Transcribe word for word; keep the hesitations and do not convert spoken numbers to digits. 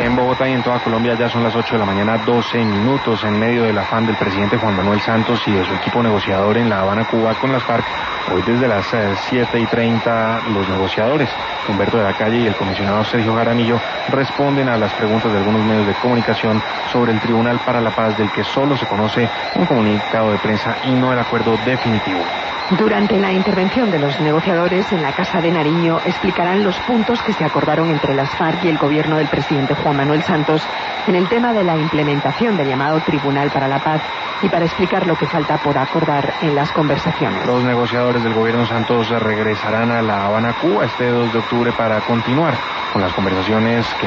En Bogotá y en toda Colombia ya son las ocho de la mañana, doce minutos, en medio del afán del presidente Juan Manuel Santos y de su equipo negociador en La Habana, Cuba, con las FARC. Hoy desde las siete y treinta los negociadores, Humberto de la Calle y el comisionado Sergio Jaramillo, responden a las preguntas de algunos medios de comunicación sobre el Tribunal para la Paz, del que solo se conoce un comunicado de prensa y no el acuerdo definitivo. Durante la intervención de los negociadores en la Casa de Nariño explicarán los puntos que se acordaron entre las FARC y el gobierno del presidente Juan Manuel Santos en el tema de la implementación del llamado Tribunal para la Paz y para explicar lo que falta por acordar en las conversaciones. Los negociadores del gobierno Santos regresarán a La Habana, Cuba, este dos de octubre para continuar con las conversaciones que